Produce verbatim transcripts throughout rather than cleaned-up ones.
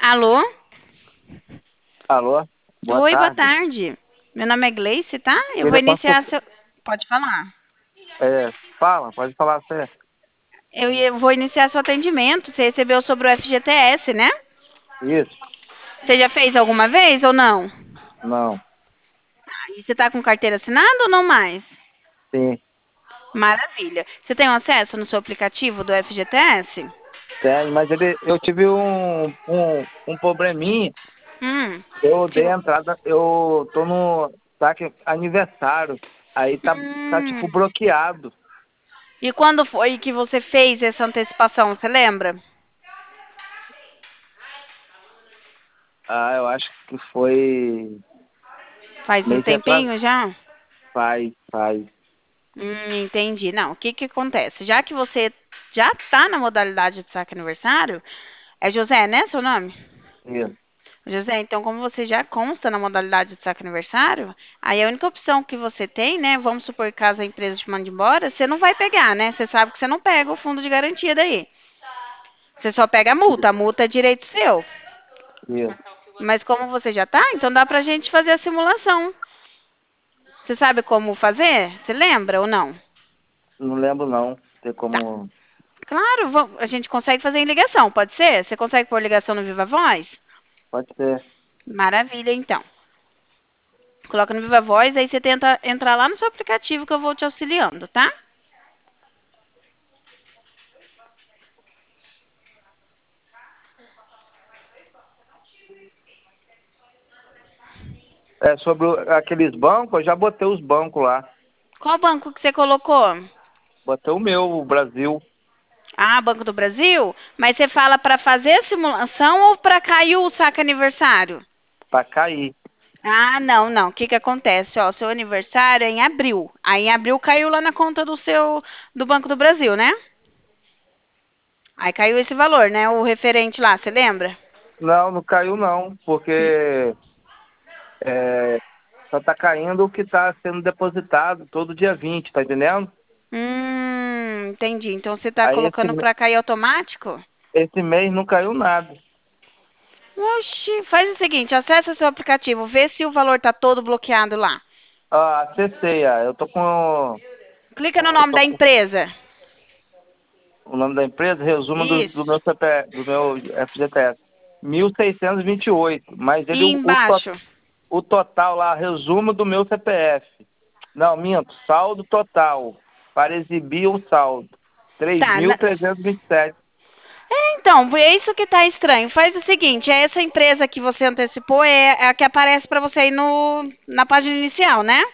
Alô? Alô? Boa Oi, boa tarde. tarde. Meu nome é Gleice, tá? Eu vou Queria iniciar consultar. seu. Pode falar. É, fala, pode falar você. Eu ia- vou iniciar seu atendimento. Você recebeu sobre o F G T S, né? Isso? Você já fez alguma vez ou não? Não. E você tá com carteira assinada ou não mais? Sim, Maravilha. Você tem acesso no seu aplicativo do F G T S? tem, mas ele, eu tive um, um, um probleminha. Hum. Eu Que... dei a entrada, eu tô no saque aniversário. Aí tá, tá tipo Hum. bloqueado. E quando foi que você fez essa antecipação? Você lembra? Ah, eu acho que foi Faz um mês atrás. tempinho já? Faz, faz. Hum, entendi. Não, o que que acontece? Já que você já está na modalidade de saque aniversário, é José, né, seu nome? Isso, José, então como você já consta na modalidade de saque aniversário, aí a única opção que você tem, né, vamos supor que caso a empresa te mande embora, você não vai pegar, né? Você sabe que você não pega o fundo de garantia daí. Você só pega a multa, a multa é direito seu. isso. Mas como você já tá, então dá pra gente fazer a simulação. Você sabe como fazer? Você lembra ou não? Não lembro não. Tem Tá. como. Claro, va- a gente consegue fazer em ligação, pode ser? Você consegue pôr ligação no Viva Voz? Pode ser. Maravilha, então. Coloca no Viva Voz, aí você tenta entrar lá no seu aplicativo que eu vou te auxiliando, tá? É sobre o- aqueles bancos, eu já botei os bancos lá. Qual banco que você colocou? Botei o meu, o Brasil, Ah, Banco do Brasil? Mas você fala para fazer a simulação ou para cair o saque aniversário? para cair. Ah, não, não. O que que acontece? Ó, seu aniversário é em abril. Aí em abril caiu lá na conta do seu do Banco do Brasil, né? Aí caiu esse valor, né? O referente lá, você lembra? Não, não caiu não, porque é, só tá caindo o que está sendo depositado todo dia vinte, tá entendendo? Hum, entendi. Então você está Aí esse, colocando para cair automático? esse mês não caiu nada. Oxi, faz o seguinte, acessa seu aplicativo, vê se o valor tá todo bloqueado lá. Ah, acessei, ah, eu tô com, Clica no eu nome tô da com empresa. o nome da empresa, resumo do, do Isso. meu C P, do meu F G T S. mil seiscentos e vinte e oito, mas ele, E o, o, to- embaixo. o total lá, resumo do meu C P F. Não, minto, saldo total, para exibir o saldo. três Tá. mil na- trezentos e vinte e sete. É, então, é isso que tá estranho. Faz o seguinte, é essa empresa que você antecipou é a que aparece para você aí no, na página inicial, né?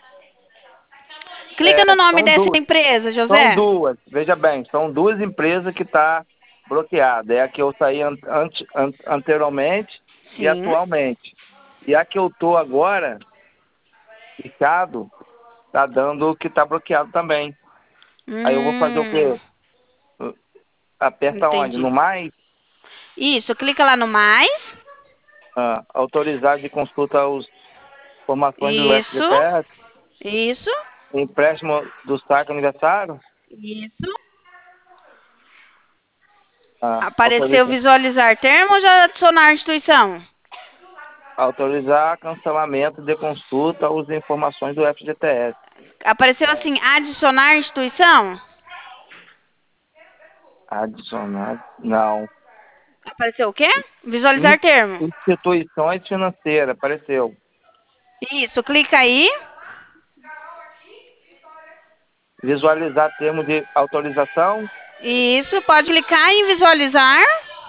Clica É, no nome são dessa duas. empresa, São José. duas, veja bem, são duas empresas que estão bloqueadas. É a que eu saí an ante- an anteriormente e Sim. atualmente. E a que eu estou agora, Ricardo, está dando que está bloqueado também. Aí eu vou fazer o Hum, quê? Aperta onde? No entendi. mais? Isso, clica lá no mais. Ah, autorizar de consulta as informações do Isso, F G T S, isso, empréstimo do saque aniversário. isso. Ah, Apareceu autoriza, visualizar termo ou já adicionar a instituição? autorizar cancelamento de consulta as informações do F G T S. Apareceu assim, adicionar instituição? Adicionar. Não. Apareceu o quê? Visualizar In- termo. Instituições financeiras, apareceu. Isso, clica aí. Visualizar termo de autorização. Isso, pode clicar em visualizar.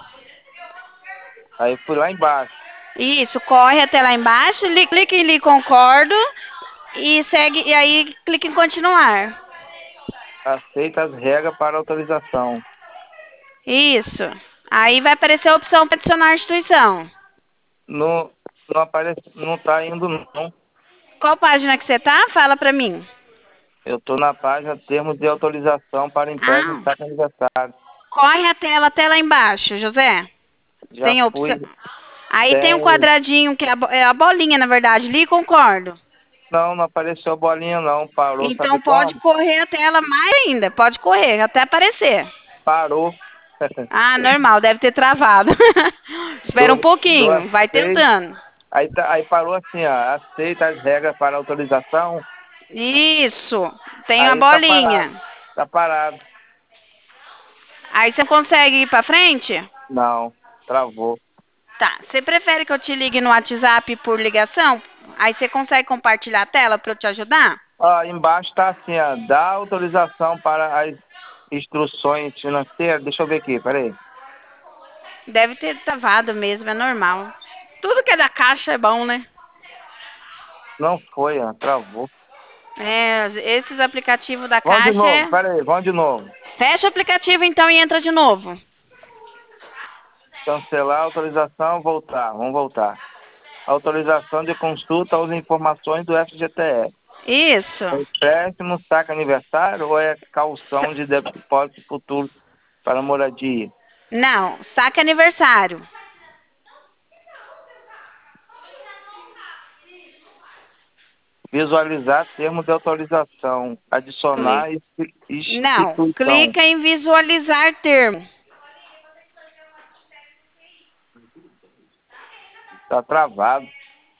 Aí fui lá embaixo. Isso, corre até lá embaixo, li- clica em li concordo e segue e aí clica em continuar. Aceita as regras para autorização. Isso. Aí vai aparecer a opção para adicionar a instituição. Não, não aparece, não está indo não. Qual página que você tá? Fala para mim. Eu estou na página termos de autorização para empréstimo de Ah, saque aniversário. corre a tela até lá embaixo, José. Já Tem a fui, opção. Aí tem um tem. quadradinho que é a, bo- é a bolinha, na verdade. Li concordo. Não, não apareceu bolinha não. Parou, sabe Então pode quando? correr a tela mais ainda. Pode correr até aparecer. Parou. Ah, normal, deve ter travado. Espera um Do, do pouquinho, vai aceito. tentando. Aí, tá, aí parou assim, ó. Aceita as regras para autorização. Isso, tem uma Aí tá parado. bolinha. Tá parado. Aí você consegue ir pra frente? Não, travou. Tá. Você prefere que eu te ligue no WhatsApp por ligação? Aí você consegue compartilhar a tela para eu te ajudar? Ó, embaixo tá assim, ó. Dá autorização para as instruções financeiras. Deixa eu ver aqui, peraí. Deve ter travado mesmo, é normal. Tudo que é da caixa é bom, né? Não foi, ó. Travou. É, esses aplicativos da Vamos de caixa novo, é... peraí, vamos de novo. Fecha o aplicativo então e entra de novo. Cancelar a autorização, voltar. Vamos voltar. Autorização de consulta às informações do F G T S. É Isso. empréstimo, saque aniversário ou é calção de depósito futuro para moradia? Não, saque aniversário. Visualizar termo de autorização. Cli- Adicionar insti- Não, instituição. clica em visualizar termo. Está travado.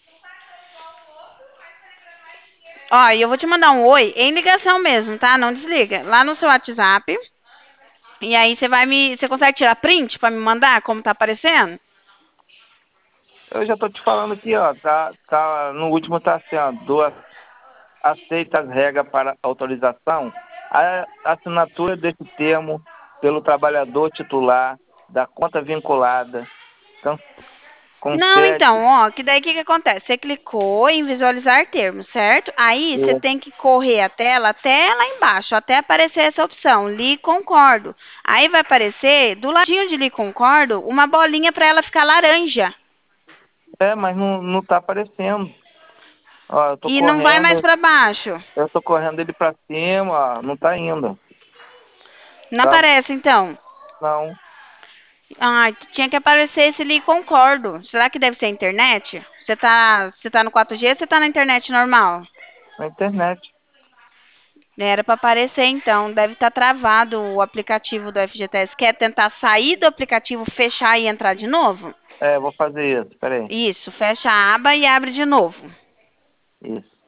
Ó, e eu vou te mandar um oi em ligação mesmo, tá? Não desliga. Lá no seu WhatsApp. E aí você vai me. Você consegue tirar print pra me mandar como tá aparecendo? Eu já estou te falando aqui, ó. Tá, tá, no último está assim, ó. Duas, aceita as regras para autorização. A assinatura desse termo pelo trabalhador titular da conta vinculada. Can- Não, concede. então, ó, que daí o que, que acontece? Você clicou em visualizar termos, certo? Aí você É, tem que correr a tela até lá embaixo, até aparecer essa opção, li concordo. Aí vai aparecer, do ladinho de li concordo, uma bolinha para ela ficar laranja. é, mas não, não tá aparecendo. Ó, eu tô E não vai mais correndo, para baixo. eu tô correndo ele pra cima, ó, não tá indo. Não Tá, aparece, então. não, Ai, tinha que aparecer esse li concordo. Será que deve ser a internet? Você tá, você tá no quatro G ou você tá na internet normal? na internet. Era para aparecer, então. Deve estar travado o aplicativo do F G T S. Quer tentar sair do aplicativo, fechar e entrar de novo? É, vou fazer isso, peraí. Isso, fecha a aba e abre de novo. Isso.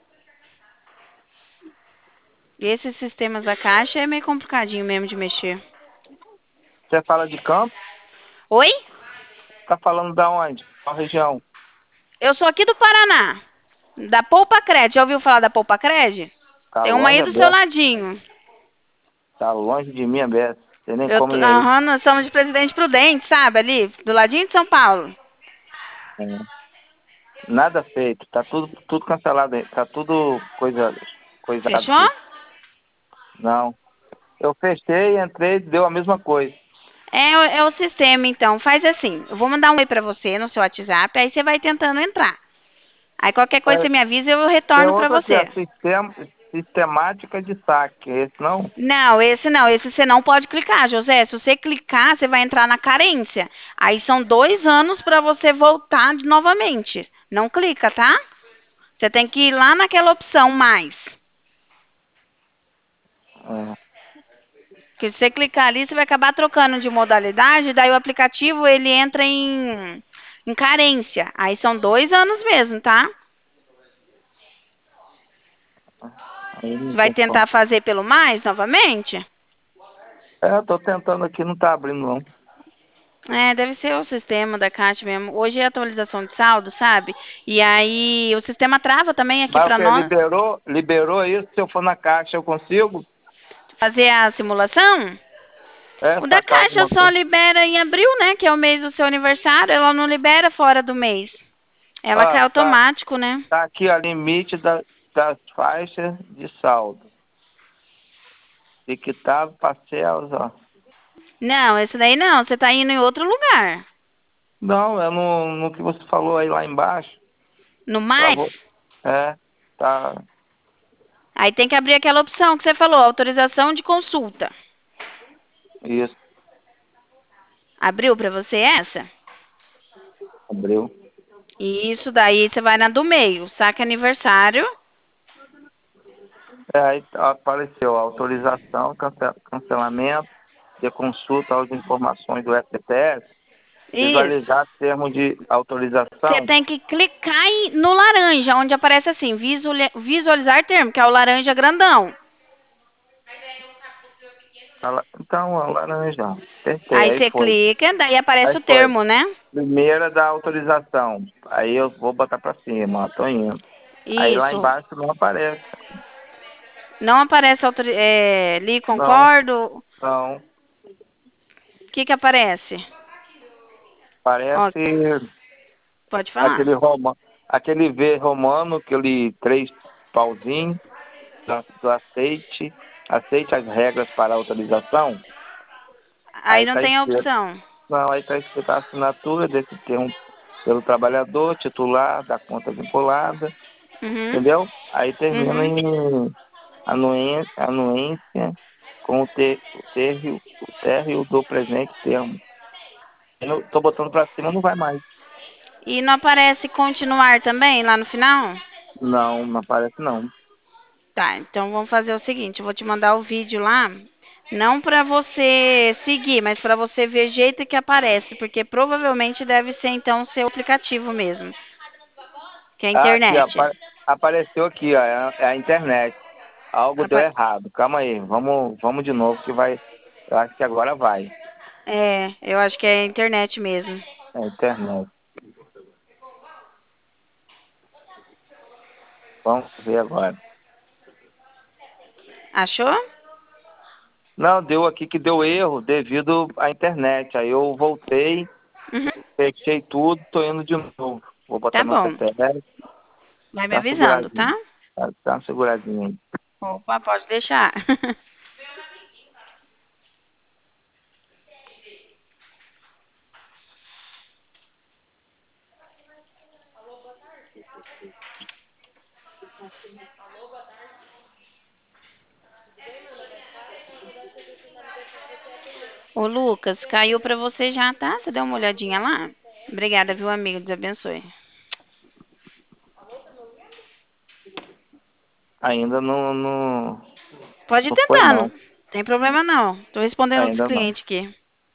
Esses sistemas da Caixa é meio complicadinho mesmo de mexer. Você fala de campo? Oi? Tá falando da onde? Qual região? Eu sou aqui do Paraná, da Poupa Cred. Já ouviu falar da Poupa Cred? Tá Tem uma longe aí a do seu beça. ladinho. Tá longe de mim a beça. Tem nem Eu como tô, ir aí. aham, nós somos de Presidente Prudente, sabe? Ali, do ladinho de São Paulo. É. Nada feito. Tá tudo, tudo cancelado aí. Tá tudo coisa, coisado Fechou? aqui. Não. Eu fechei, entrei, deu a mesma coisa. É, o- é o sistema, então. Faz assim. Eu vou mandar um oi pra você no seu WhatsApp, aí você vai tentando entrar. Aí qualquer coisa É, você me avisa e eu tem retorno pra outro aqui, ó, você. sistema, sistemática de saque. Esse não? Não, esse não. Esse você não pode clicar, José. Se você clicar, você vai entrar na carência. Aí são dois anos pra você voltar de novamente. Não clica, tá? Você tem que ir lá naquela opção mais. É. Porque se você clicar ali, você vai acabar trocando de modalidade, daí o aplicativo ele entra em, em carência. Aí são dois anos mesmo, tá? Aí não Você vai tem como. tentar fazer pelo mais novamente? É, eu tô tentando aqui, não tá abrindo não. É, deve ser o sistema da Caixa mesmo. Hoje é atualização de saldo, sabe? E aí o sistema trava também aqui Mas o para que? nós Liberou? Liberou isso? Se eu for na caixa, eu consigo? fazer a simulação. É, O da sacar Caixa alguma só coisa? libera em abril, né? Que é o mês do seu aniversário. Ela não libera fora do mês. Ela cai Ah, tá, automático, né? tá aqui, ó, limite da, das faixas de saldo. Liquidado, parcelas, ó. Não, esse daí não. Você tá indo em outro lugar. Não, é no, no que você falou aí lá embaixo. No Pra mais, vo- É, tá, aí tem que abrir aquela opção que você falou, autorização de consulta. isso, Abriu para você essa? abriu. E isso daí você vai na do meio, saque aniversário. É, aí tá- apareceu autorização, cance- cancelamento. de consulta às informações do F G T S, Isso. visualizar termo de Você autorização. tem que clicar em- no laranja, onde aparece assim, visuali- visualizar termo, que é o laranja grandão. A la- Então, a laranja. Apertei, Aí aí você foi. clica, daí aparece Aí o foi. termo, né? Primeira da autorização. Aí eu vou botar pra cima, ó, tô indo. Aí lá Isso. embaixo não aparece. Não aparece autori- é, li Não, concordo. não. O que que aparece? Ó, Parece pode falar. aquele roma, aquele V romano, aquele três pauzinhos do, do aceite. Aceite as regras para autorização. Aí Aí não tá tem a escrito. opção. Não, aí tá escrito a assinatura desse termo pelo trabalhador, titular da conta vinculada, Uhum. entendeu? Aí termina Uhum. em anuência, anuência com o, ter, o, térreo, o térreo do presente termo. Eu tô botando pra cima, não vai mais. E não aparece continuar também lá no final? Não, não aparece não. Tá, então vamos fazer o seguinte, eu vou te mandar o vídeo lá, não para você seguir, mas para você ver o jeito que aparece, porque provavelmente deve ser então o seu aplicativo mesmo, que é a Ah, aqui, ó, internet. apa- apareceu aqui, ó, é a, é a internet. Algo deu Apa- errado. Calma aí, vamos, vamos de novo que vai. Eu acho que agora vai. É, eu acho que é a internet mesmo. É a internet. Vamos ver agora. Achou? Não, deu aqui que deu erro devido à internet. Aí eu voltei, Uhum, fechei tudo, tô indo de novo. Vou botar tá meu bom. C P F, Vai me dá uma avisando, tá? seguradinha. Dá dá uma seguradinha aí. Opa, pode deixar. Ô, Lucas, caiu pra você já, tá? Você deu uma olhadinha lá? Obrigada, viu, amigo? Deus abençoe. Ainda não, não, Pode ir não foi tentando. não. Tem problema não. Tô respondendo outros Ainda não. clientes aqui.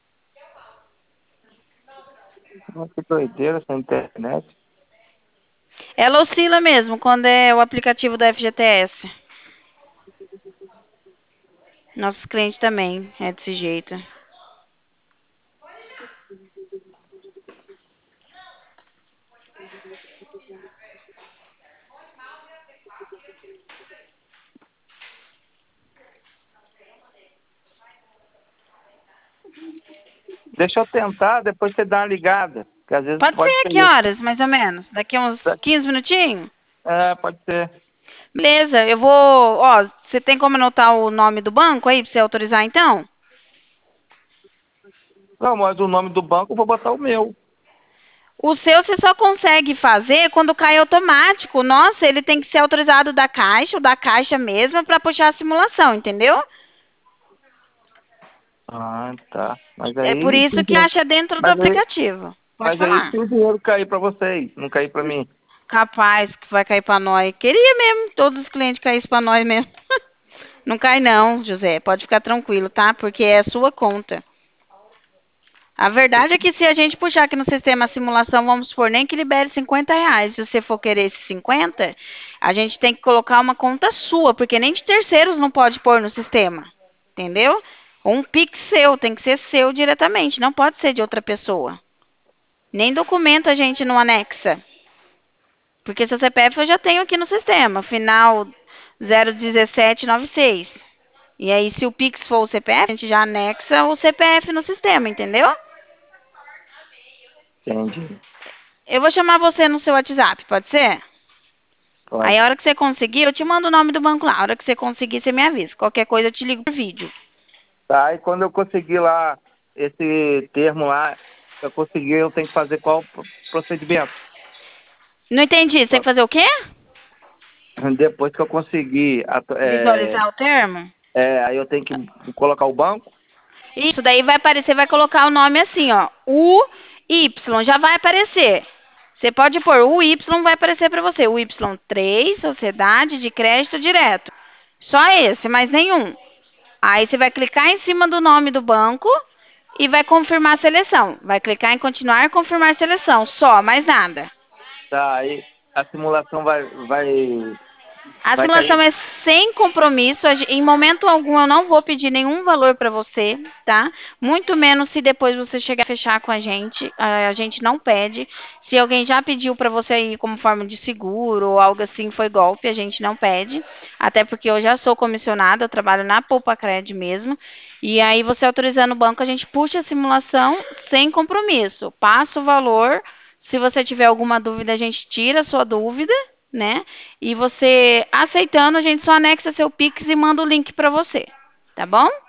Mas que doideira essa internet. Ela oscila mesmo quando é o aplicativo da F G T S. Nossos clientes também é desse jeito. Deixa eu tentar, depois você dá uma ligada. Que às vezes Pode pode ser, ser que isso. horas, mais ou menos? Daqui a uns quinze minutinhos? É, pode ser. Beleza, eu vou. Ó, você tem como anotar o nome do banco aí pra você autorizar então? Não, mas o nome do banco eu vou botar o meu. O seu você só consegue fazer quando cai automático. Nossa, ele tem que ser autorizado da Caixa, ou da Caixa mesmo, para puxar a simulação, entendeu? Ah, tá. Mas É por aí, se o isso que dinheiro- acha dentro do mas aí, aplicativo. Pode mas aí falar. se o dinheiro cair pra vocês, não cair pra mim. Capaz que vai cair para nós. Queria mesmo todos os clientes caíssem para nós mesmo. Não cai não, José. Pode ficar tranquilo, tá? Porque é a sua conta. A verdade é que se a gente puxar aqui no sistema a simulação, vamos supor, nem que libere cinquenta reais. Se você for querer esses cinquenta, a gente tem que colocar uma conta sua, porque nem de terceiros não pode pôr no sistema. Entendeu? Um Pix seu, tem que ser seu diretamente, não pode ser de outra pessoa. Nem documento a gente não anexa. Porque seu C P F eu já tenho aqui no sistema, final zero um sete nove seis. E aí, se o Pix for o C P F, a gente já anexa o C P F no sistema, entendeu? Entendi. Eu vou chamar você no seu WhatsApp, pode ser? Aí, Pode. a hora que você conseguir, eu te mando o nome do banco lá. A hora que você conseguir, você me avisa. Qualquer coisa, eu te ligo por vídeo. Tá, e quando eu conseguir lá esse termo lá, eu conseguir, eu tenho que fazer qual pro- procedimento? Não entendi. Você tem que fazer o quê? Depois que eu conseguir, atu- é, Visualizar o termo? é, aí eu tenho que colocar o banco? Isso, daí vai aparecer, vai colocar o nome assim, ó. U Y, já vai aparecer. Você pode pôr o Y, vai aparecer para você. O Y três, Sociedade de Crédito Direto. Só esse, mais nenhum. Aí você vai clicar em cima do nome do banco e vai confirmar a seleção. Vai clicar em continuar e confirmar a seleção. Só, mais nada. Tá, aí a simulação vai, vai, A vai simulação cair? é sem compromisso. a gen- Em momento algum eu não vou pedir nenhum valor para você, tá? Muito menos se depois você chegar a fechar com a gente. A a gente não pede. Se alguém já pediu para você ir como forma de seguro ou algo assim, foi golpe, a gente não pede. Até porque eu já sou comissionada, eu trabalho na Poupa Cred mesmo. E aí você autorizando o banco, a gente puxa a simulação sem compromisso. Passa o valor. Se você tiver alguma dúvida, a gente tira a sua dúvida, né? E você aceitando, a gente só anexa seu Pix e manda o link para você, tá bom?